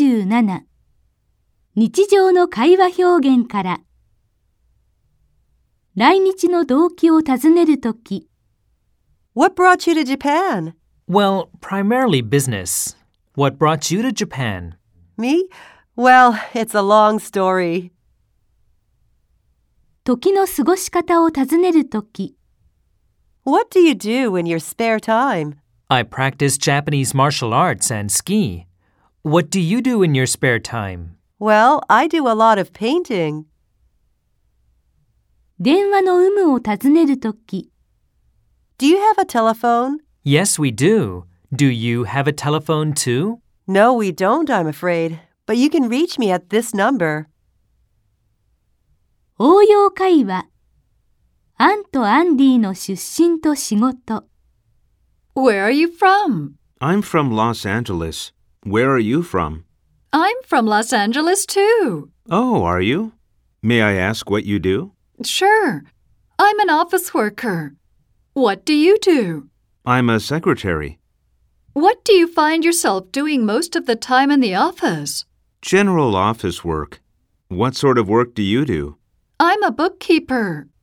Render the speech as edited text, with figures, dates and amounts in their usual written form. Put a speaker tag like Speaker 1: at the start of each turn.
Speaker 1: 27日常の会話表現から来日の動機を尋ねるとき
Speaker 2: What brought you to Japan?
Speaker 3: Well, primarily business. What brought you to Japan?
Speaker 2: Me? Well, it's a long story.
Speaker 1: 時の過ごし方を尋ねるとき
Speaker 2: What do you do in your spare time?
Speaker 3: I practice Japanese martial arts and ski. What do you do in your spare time?
Speaker 2: Well, I do a lot of painting.
Speaker 1: 電話の有無を尋ねるとき
Speaker 2: Do you have a telephone?
Speaker 3: Yes, we do. Do you have a telephone too?
Speaker 2: No, we don't, I'm afraid. But you can reach me at this number.
Speaker 1: 応用会話アンとアンディの出身と仕事
Speaker 4: Where are you from?
Speaker 5: I'm from Los Angeles. Where are you from?
Speaker 4: I'm from Los Angeles too.
Speaker 5: Oh, are you? May I ask what you do?
Speaker 4: Sure. I'm an office worker. What do you do?
Speaker 5: I'm a secretary.
Speaker 4: What do you find yourself doing most of the time in the office?
Speaker 5: General office work. What sort of work do you do?
Speaker 4: I'm a bookkeeper.